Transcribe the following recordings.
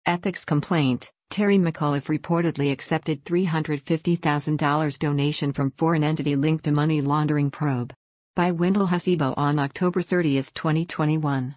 Ethics complaint. Terry McAuliffe reportedly accepted $350,000 donation from foreign entity linked to money laundering probe. By Wendell Hasibo on October 30, 2021.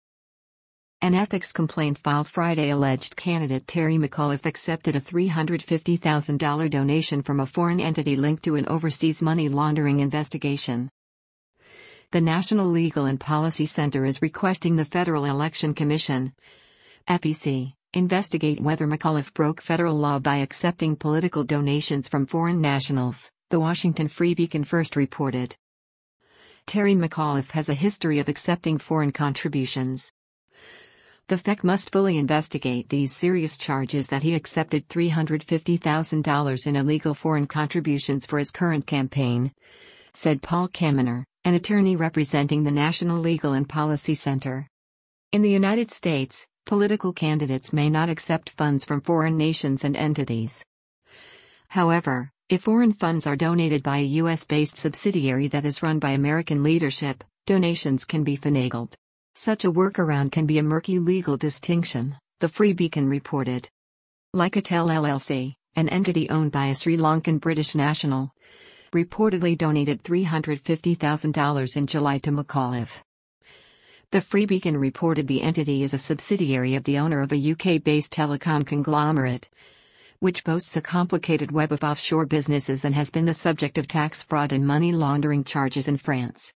An ethics complaint filed Friday alleged candidate Terry McAuliffe accepted a $350,000 donation from a foreign entity linked to an overseas money laundering investigation. The National Legal and Policy Center is requesting the Federal Election Commission, FEC, investigate whether McAuliffe broke federal law by accepting political donations from foreign nationals, the Washington Free Beacon first reported. Terry McAuliffe has a history of accepting foreign contributions. The FEC must fully investigate these serious charges that he accepted $350,000 in illegal foreign contributions for his current campaign, said Paul Kaminer, an attorney representing the National Legal and Policy Center. In the United States, political candidates may not accept funds from foreign nations and entities. However, if foreign funds are donated by a U.S.-based subsidiary that is run by American leadership, donations can be finagled. Such a workaround can be a murky legal distinction, the Free Beacon reported. Lycatel LLC, an entity owned by a Sri Lankan British national, reportedly donated $350,000 in July to McAuliffe. The Free Beacon reported the entity is a subsidiary of the owner of a UK-based telecom conglomerate, which boasts a complicated web of offshore businesses and has been the subject of tax fraud and money laundering charges in France.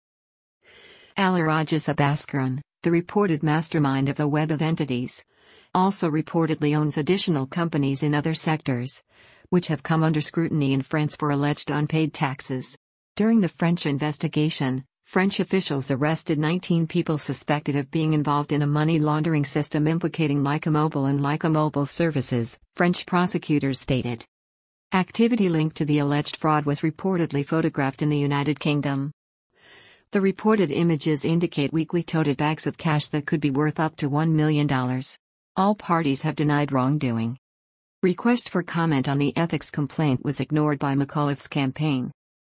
Alirajah Bhaskaran, the reported mastermind of the web of entities, also reportedly owns additional companies in other sectors, which have come under scrutiny in France for alleged unpaid taxes. During the French investigation, French officials arrested 19 people suspected of being involved in a money laundering system implicating Lyca Mobile and Lyca Mobile Services, French prosecutors stated. Activity linked to the alleged fraud was reportedly photographed in the United Kingdom. The reported images indicate weekly toted bags of cash that could be worth up to $1 million. All parties have denied wrongdoing. Request for comment on the ethics complaint was ignored by McAuliffe's campaign.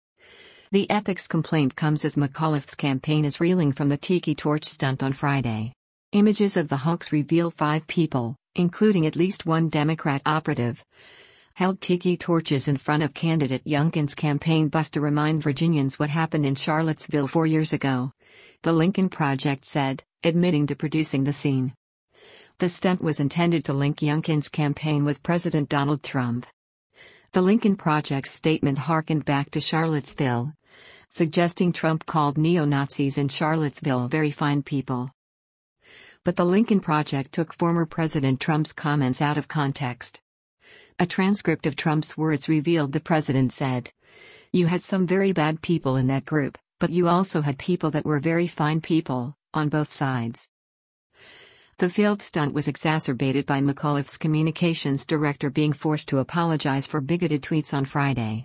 The ethics complaint comes as McAuliffe's campaign is reeling from the Tiki Torch stunt on Friday. Images of the hoax reveal 5 people, including at least one Democrat operative, held tiki torches in front of candidate Youngkin's campaign bus to remind Virginians what happened in Charlottesville 4 years ago, the Lincoln Project said, admitting to producing the scene. The stunt was intended to link Youngkin's campaign with President Donald Trump. The Lincoln Project's statement harkened back to Charlottesville, suggesting Trump called neo-Nazis in Charlottesville very fine people. But the Lincoln Project took former President Trump's comments out of context. A transcript of Trump's words revealed the president said, "You had some very bad people in that group, but you also had people that were very fine people, on both sides." The failed stunt was exacerbated by McAuliffe's communications director being forced to apologize for bigoted tweets on Friday.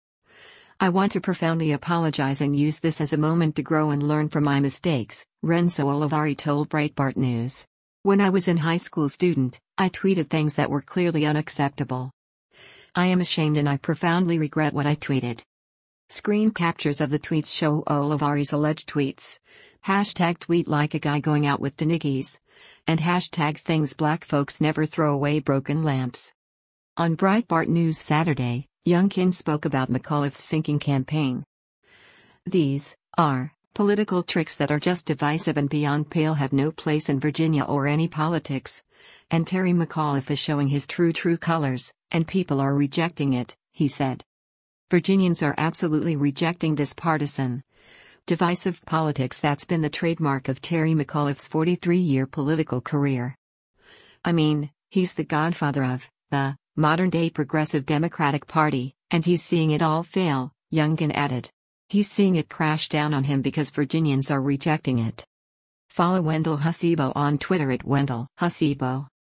"I want to profoundly apologize and use this as a moment to grow and learn from my mistakes," Renzo Olivari told Breitbart News. "When I was in high school student, I tweeted things that were clearly unacceptable. I am ashamed and I profoundly regret what I tweeted." Screen captures of the tweets show Olivari's alleged tweets. #tweet like a guy going out with Denigis, and #things black folks never throw away broken lamps. On Breitbart News Saturday, Youngkin spoke about McAuliffe's sinking campaign. "These are political tricks that are just divisive and beyond pale, have no place in Virginia or any politics. And Terry McAuliffe is showing his true colors, and people are rejecting it," he said. "Virginians are absolutely rejecting this partisan, divisive politics that's been the trademark of Terry McAuliffe's 43-year political career. I mean, he's the godfather of the modern-day Progressive Democratic Party, and he's seeing it all fail," Youngkin added. "He's seeing it crash down on him because Virginians are rejecting it." Follow Wendell Hasibo on Twitter @WendellHasibo.